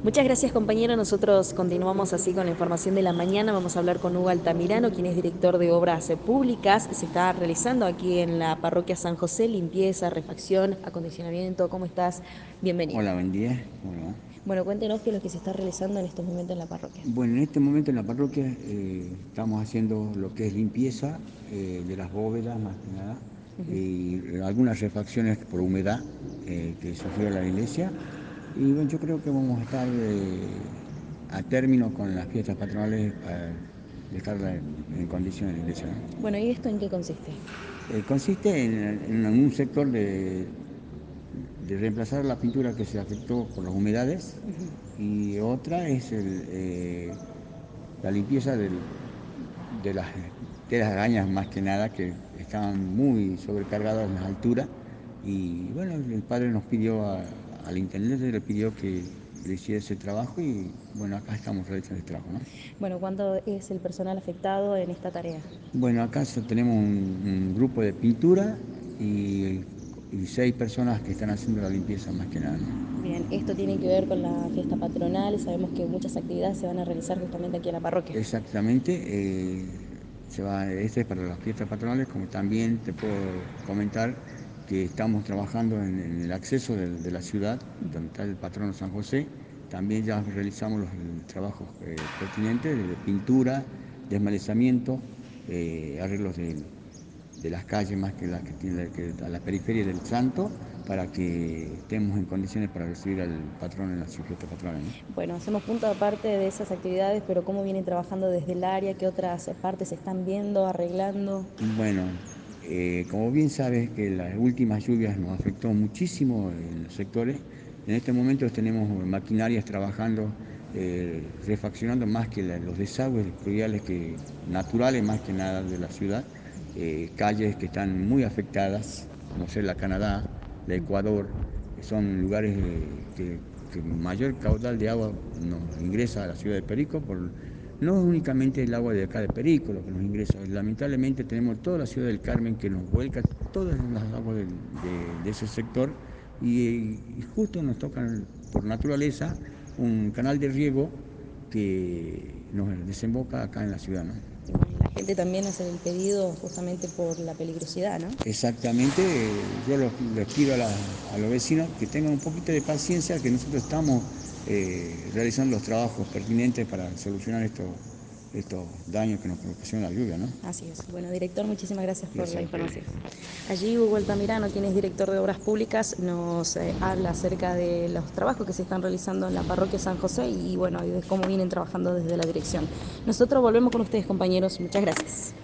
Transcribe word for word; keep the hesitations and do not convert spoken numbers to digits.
Muchas gracias, compañero. Nosotros continuamos así con la información de la mañana. Vamos a hablar con Hugo Altamirano, quien es director de Obras Públicas. Se está realizando aquí en la parroquia San José, limpieza, refacción, acondicionamiento. ¿Cómo estás? Bienvenido. Hola, buen día. Bueno, Bueno, cuéntenos qué es lo que se está realizando en estos momentos en la parroquia. bueno, en este momento en la parroquia eh, estamos haciendo lo que es limpieza eh, de las bóvedas, más que nada, y algunas refacciones por humedad eh, que sufrió la iglesia. Y bueno, yo creo que vamos a estar eh, a término con las fiestas patronales para dejarla en condiciones la iglesia, ¿no? Bueno, ¿y esto en qué consiste? Eh, consiste en, en un sector de, de reemplazar la pintura que se afectó por las humedades y otra es el, eh, la limpieza del- de, las, de las arañas más que nada que estaban muy sobrecargadas en las alturas y bueno, el padre nos pidió, a- al intendente le pidió que le hiciera ese trabajo y bueno, acá estamos realizando el trabajo, ¿no? Bueno, ¿cuánto es el personal afectado en esta tarea? Bueno, acá so- tenemos un, un grupo de pintura y, y seis personas que están haciendo la limpieza más que nada, ¿no? Bien, esto tiene que ver con la fiesta patronal. Sabemos que muchas actividades se van a realizar justamente aquí en la parroquia. Exactamente, eh, se va, este es para las fiestas patronales, como también te puedo comentar que estamos trabajando en, en el acceso de, de la ciudad, donde está el patrono San José. También ya realizamos los eh, trabajos eh, pertinentes de pintura, desmalezamiento, eh, arreglos de, de las calles más que las que tiene que, a la periferia del Santo, para que estemos en condiciones para recibir al patrón en las fiestas patronales, ¿no? Bueno, hacemos punto aparte de esas actividades, pero ¿cómo vienen trabajando desde el área? ¿Qué otras partes se están viendo, arreglando? Bueno, eh, como bien sabes que las últimas lluvias nos afectó muchísimo en los sectores. En este momento tenemos maquinarias trabajando, eh, refaccionando más que la- los desagües pluviales que, naturales más que nada de la ciudad, eh, calles que están muy afectadas, como ser la Canadá, la Ecuador, que son lugares eh, que, que mayor caudal de agua nos ingresa a la ciudad de Perico por no es únicamente el agua de acá de Perico lo que nos ingresa, lamentablemente tenemos toda la ciudad del Carmen que nos vuelca todas las aguas del- de, de ese sector y, y justo nos toca por naturaleza un canal de riego que nos desemboca acá en la ciudad, ¿no? La gente también hace el pedido justamente por la peligrosidad, ¿no? Exactamente, eh, yo los- les pido a, la- a los vecinos que tengan un poquito de paciencia, que nosotros estamos eh, realizando los trabajos pertinentes para solucionar estos, estos daños que nos proporciona la lluvia, ¿no? Así es. Bueno, director, muchísimas gracias por la Gracias a ustedes. información. Allí Hugo Altamirano, quien es director de Obras Públicas, nos eh, habla acerca de los trabajos que se están realizando en la parroquia San José y bueno, y de cómo vienen trabajando desde la dirección. Nosotros volvemos con ustedes, compañeros. Muchas gracias.